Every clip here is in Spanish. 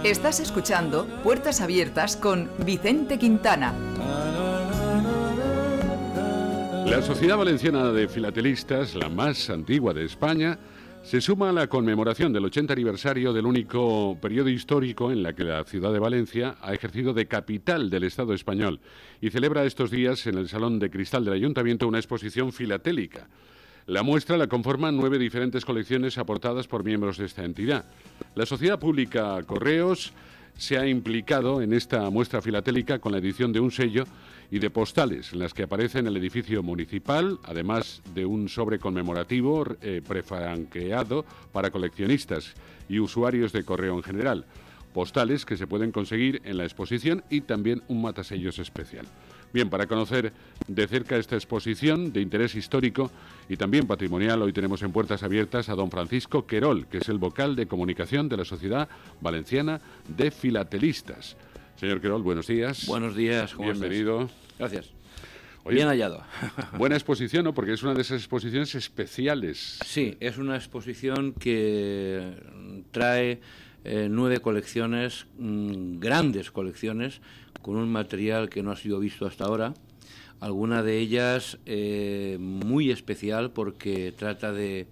Estás escuchando Puertas Abiertas con Vicente Quintana. La Sociedad Valenciana de Filatelistas, la más antigua de España, se suma a la conmemoración del 80 aniversario del único periodo histórico en la que la ciudad de Valencia ha ejercido de capital del Estado español y celebra estos días en el Salón de Cristal del Ayuntamiento una exposición filatélica. La muestra la conforman 9 diferentes colecciones aportadas por miembros de esta entidad. La Sociedad Pública Correos se ha implicado en esta muestra filatélica con la edición de un sello y de postales en las que aparece en el edificio municipal, además de un sobre conmemorativo prefranqueado para coleccionistas y usuarios de correo en general. Postales que se pueden conseguir en la exposición y también un matasellos especial. Bien, para conocer de cerca esta exposición de interés histórico y también patrimonial, hoy tenemos en Puertas Abiertas a don Francisco Querol, que es el vocal de comunicación de la Sociedad Valenciana de Filatelistas. Señor Querol, buenos días. Buenos días, ¿cómo bienvenido. estás? Gracias. Oye, bien hallado. Buena exposición, ¿no? Porque es una de esas exposiciones especiales. Sí, es una exposición que trae 9 colecciones, grandes colecciones, con un material que no ha sido visto hasta ahora. Alguna de ellas muy especial porque trata de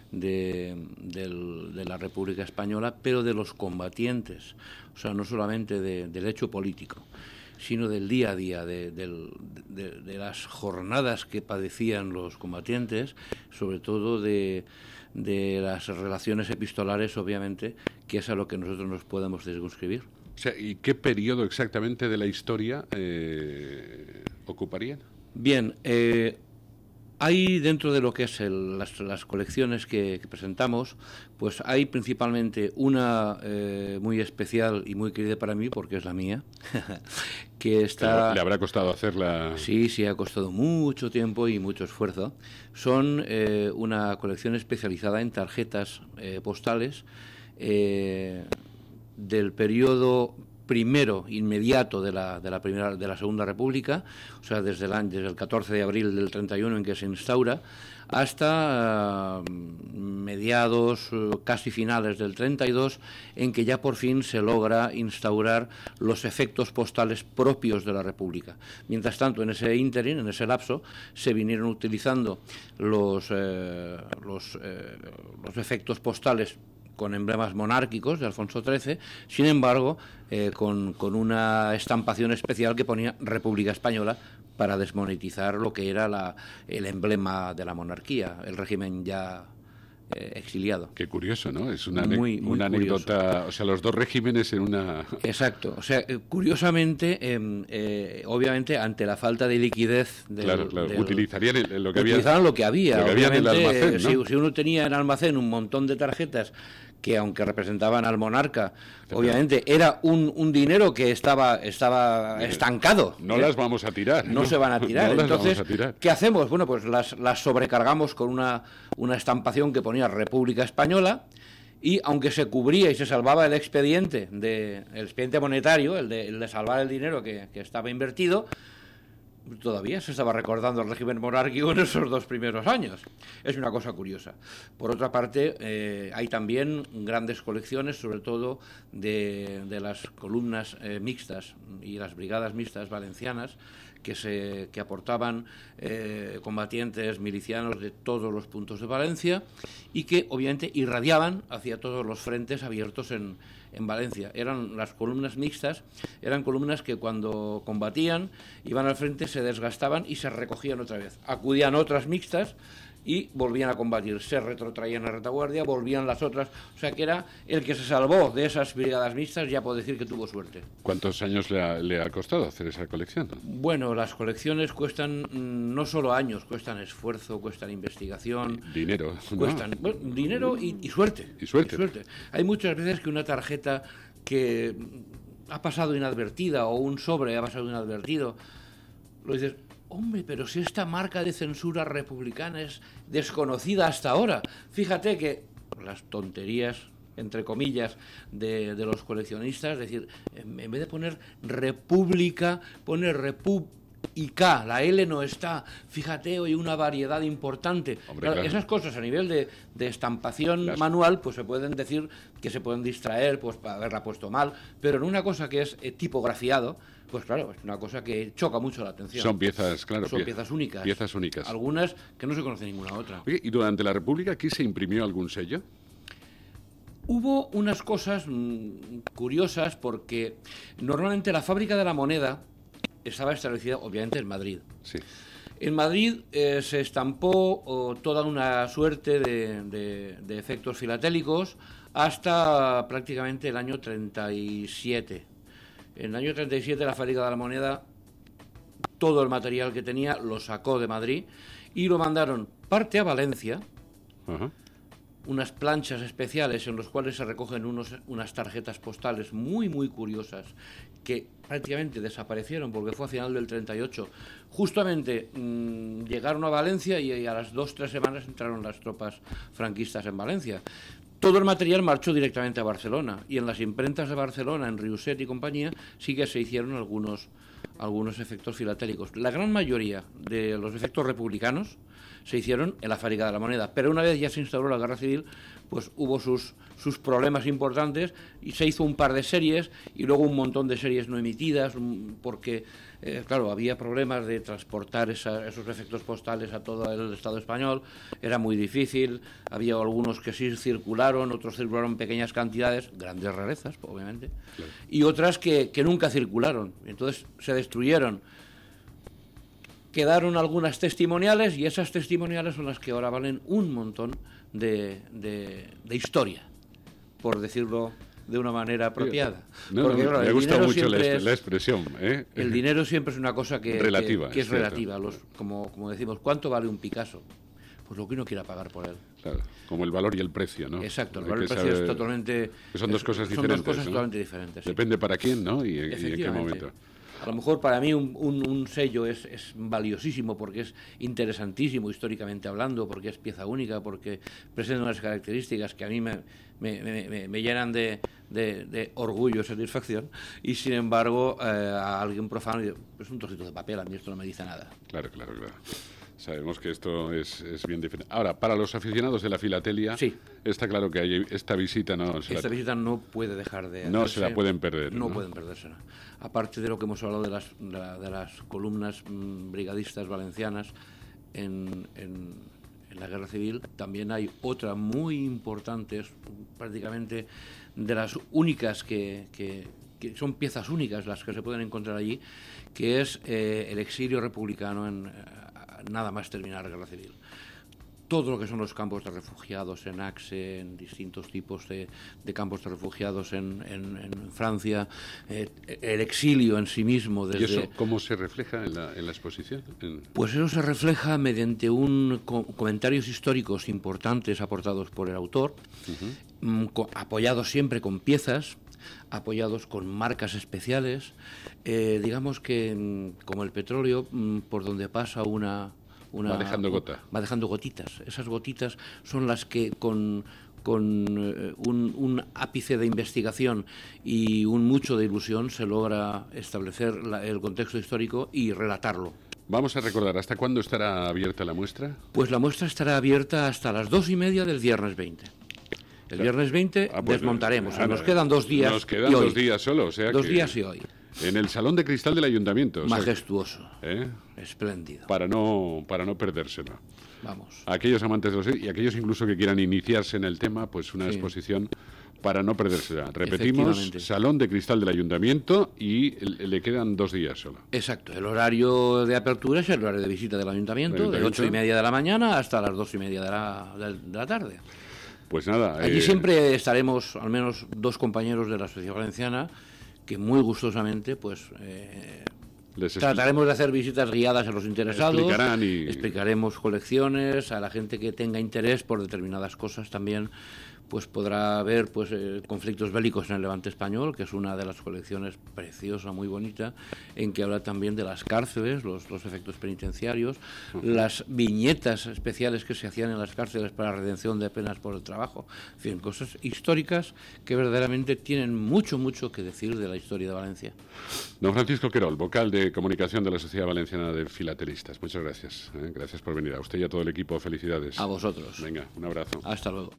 la República Española, pero de los combatientes, o sea, no solamente del hecho político, sino del día a día, de las jornadas que padecían los combatientes, sobre todo de las relaciones epistolares, obviamente, que es a lo que nosotros nos podemos circunscribir. O sea, ¿y qué periodo exactamente de la historia ocuparían? Bien, hay dentro de lo que es las colecciones que presentamos, pues hay principalmente una muy especial y muy querida para mí, porque es la mía, que está... ¿Le habrá costado hacerla? Sí, ha costado mucho tiempo y mucho esfuerzo. Son una colección especializada en tarjetas postales del periodo primero inmediato de la Segunda República, o sea, desde el 14 de abril del 31 en que se instaura, hasta mediados, casi finales del 32, en que ya por fin se logra instaurar los efectos postales propios de la República. Mientras tanto, en ese ínterin, en ese lapso, se vinieron utilizando los efectos postales con emblemas monárquicos de Alfonso XIII, sin embargo, con una estampación especial que ponía República Española para desmonetizar lo que era el emblema de la monarquía, el régimen ya exiliado. Qué curioso, ¿no? Es una muy anécdota, curioso. O sea, los dos regímenes en una... Exacto, o sea, curiosamente, obviamente, ante la falta de liquidez... Claro. Utilizarían lo que había. Utilizaban lo que había. Lo que había en el almacén, ¿no? Si uno tenía en almacén un montón de tarjetas que, aunque representaban al monarca, obviamente era un dinero que estaba estancado. No las vamos a tirar. No se van a tirar. No Entonces, vamos a tirar. ¿qué hacemos? Bueno, pues las sobrecargamos con una estampación que ponía República Española, y aunque se cubría y se salvaba el expediente monetario, el de salvar el dinero que estaba invertido, todavía se estaba recordando el régimen monárquico en esos 2 primeros años. Es una cosa curiosa. Por otra parte, hay también grandes colecciones, sobre todo de las columnas mixtas y las brigadas mixtas valencianas, que aportaban combatientes milicianos de todos los puntos de Valencia y que obviamente irradiaban hacia todos los frentes abiertos en Valencia. Eran las columnas mixtas, eran columnas que cuando combatían iban al frente, se desgastaban y se recogían otra vez. Acudían otras mixtas y volvían a combatir, se retrotraían a retaguardia, volvían las otras, o sea que era el que se salvó de esas brigadas mixtas, ya puedo decir que tuvo suerte. ¿Cuántos años le ha costado hacer esa colección? Bueno, las colecciones cuestan no solo años, cuestan esfuerzo, cuestan investigación, dinero, cuestan dinero y suerte. Y suerte. Hay muchas veces que una tarjeta que ha pasado inadvertida o un sobre ha pasado inadvertido, lo dices, hombre, pero si esta marca de censura republicana es desconocida hasta ahora. Fíjate que las tonterías, entre comillas, de los coleccionistas, es decir, en vez de poner República, poner y K, la L no está, fíjate, hoy una variedad importante. Hombre, claro. Esas cosas a nivel de estampación manual, pues se pueden decir que se pueden distraer, pues para haberla puesto mal, pero en una cosa que es tipografiado, pues claro, es una cosa que choca mucho la atención. Son piezas, claro. Son piezas únicas. Piezas únicas. Algunas que no se conoce ninguna otra. Oye, ¿y durante la República aquí se imprimió algún sello? Hubo unas cosas curiosas porque normalmente la fábrica de la moneda estaba establecida obviamente en Madrid. Sí. En Madrid se estampó toda una suerte de efectos filatélicos hasta prácticamente el año 37. En el año 37 la fábrica de la moneda, todo el material que tenía lo sacó de Madrid y lo mandaron parte a Valencia, Ajá. unas planchas especiales en los cuales se recogen unas tarjetas postales muy, muy curiosas que prácticamente desaparecieron porque fue a final del 38. Justamente llegaron a Valencia y a las 2-3 semanas entraron las tropas franquistas en Valencia. Todo el material marchó directamente a Barcelona y en las imprentas de Barcelona, en Riuset y compañía, sí que se hicieron algunos efectos filatélicos. La gran mayoría de los efectos republicanos se hicieron en la fábrica de la moneda, pero una vez ya se instauró la guerra civil, pues hubo sus problemas importantes y se hizo un par de series y luego un montón de series no emitidas porque, claro, había problemas de transportar esos efectos postales a todo el Estado español, era muy difícil, había algunos que sí circularon, otros circularon en pequeñas cantidades, grandes rarezas, obviamente, claro, y otras que nunca circularon, entonces se destruyeron. Quedaron algunas testimoniales y esas testimoniales son las que ahora valen un montón de historia, por decirlo de una manera apropiada. Porque, claro, me gusta mucho la expresión. El dinero siempre es una cosa que relativa. Que es relativa. Como decimos, ¿cuánto vale un Picasso? Pues lo que uno quiera pagar por él. Claro, como el valor y el precio, ¿no? Exacto, el valor y el precio es totalmente... Son dos cosas diferentes. Son dos cosas totalmente diferentes. Depende para quién, ¿no? Y en qué momento. A lo mejor para mí un sello es valiosísimo porque es interesantísimo históricamente hablando, porque es pieza única, porque presenta unas características que a mí me llenan de orgullo y satisfacción, y sin embargo a alguien profano es un trocito de papel, a mí esto no me dice nada. Claro. Sabemos que esto es bien diferente. Ahora, para los aficionados de la filatelia, sí, está claro que esta visita no puede dejar de hacerse. No se la pueden perder. No pueden perdérsela. Aparte de lo que hemos hablado de las columnas brigadistas valencianas en la Guerra Civil, también hay otra muy importante, es prácticamente de las únicas que son piezas únicas las que se pueden encontrar allí, que es el exilio republicano nada más terminar la Guerra Civil. Todo lo que son los campos de refugiados en Axe, en distintos tipos de campos de refugiados en Francia, el exilio en sí mismo. ¿Y eso cómo se refleja en la exposición? Pues eso se refleja mediante comentarios históricos importantes aportados por el autor, apoyados siempre con piezas, apoyados con marcas especiales, digamos que como el petróleo, por donde pasa va dejando gotitas. Esas gotitas son las que con un ápice de investigación y mucho de ilusión se logra establecer el contexto histórico y relatarlo. Vamos a recordar, ¿hasta cuándo estará abierta la muestra? Pues la muestra estará abierta hasta las 2:30 del viernes 20. El viernes 20 desmontaremos. Nos quedan 2 días. Nos quedan 2 días solo, o sea 2 días y hoy. En el Salón de Cristal del Ayuntamiento. Majestuoso. Espléndido. Para no perdérselo. Vamos. Aquellos amantes de los y aquellos incluso que quieran iniciarse en el tema, pues una exposición para no perdérsela. Repetimos, Salón de Cristal del Ayuntamiento y le quedan 2 días solo. Exacto. El horario de apertura es el horario de visita del Ayuntamiento, de 8:30 de la mañana hasta las 2:30 de la tarde. Pues nada. Allí siempre estaremos, al menos 2 compañeros de la Asociación Valenciana, que muy gustosamente pues trataremos de hacer visitas guiadas a los interesados, explicaremos colecciones, a la gente que tenga interés por determinadas cosas también, pues podrá ver pues conflictos bélicos en el Levante español, que es una de las colecciones preciosa, muy bonita, en que habla también de las cárceles, los efectos penitenciarios, las viñetas especiales que se hacían en las cárceles para redención de penas por el trabajo, en fin, cosas históricas que verdaderamente tienen mucho que decir de la historia de Valencia. Don Francisco Querol, vocal de comunicación de la Sociedad Valenciana de Filatelistas. Muchas gracias. Gracias por venir. A usted y a todo el equipo, felicidades. A vosotros. Venga, un abrazo. Hasta luego.